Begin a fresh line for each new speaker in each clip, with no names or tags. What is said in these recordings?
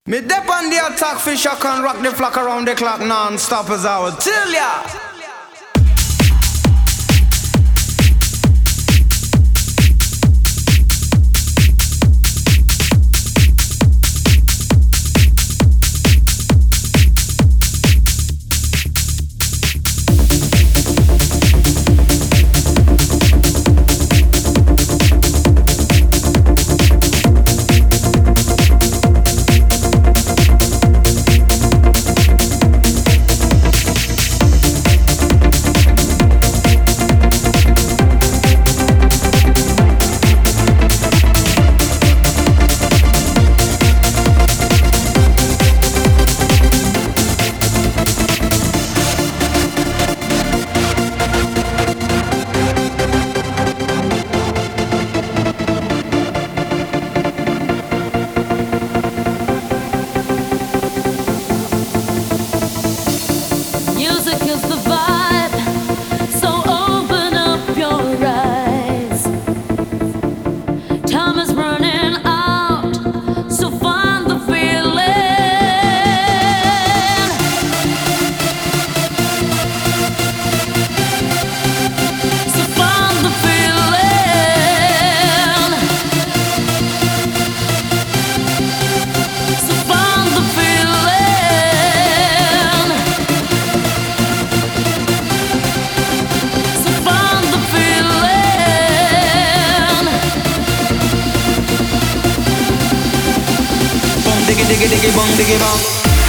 Me dep on the attack for shock and rock the flock around the clock non-stop as I would tell ya.
Music is the vibe, so open up your eyes. Time is running out, so find the feeling. So find the feeling. So find the feeling. So find the feeling.
Bong diggy diggy diggy bong diggy bong.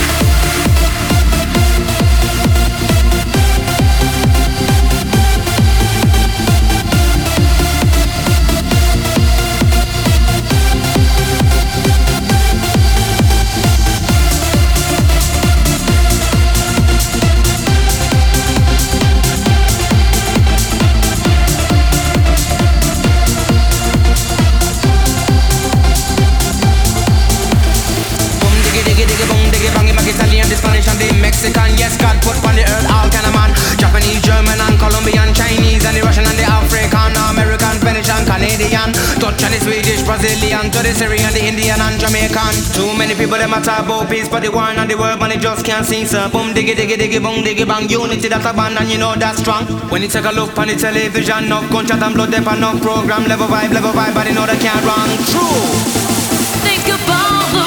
Italian, the Spanish and the Mexican. Yes, God put on the earth all kind of man. Japanese, German and Colombian, Chinese and the Russian and the African, American, Finnish and Canadian. Dutch and the Swedish, Brazilian, to the Syrian, the Indian and Jamaican. Too many people them a talk about peace, but the war and the world man they just can't see. So boom diggy diggy diggy boom diggy bang. Unity that's a band and you know that's strong. When you take a look on the television, no gunshot and blood, dep and no program level vibe, but you know they can't wrong. True.
Think about the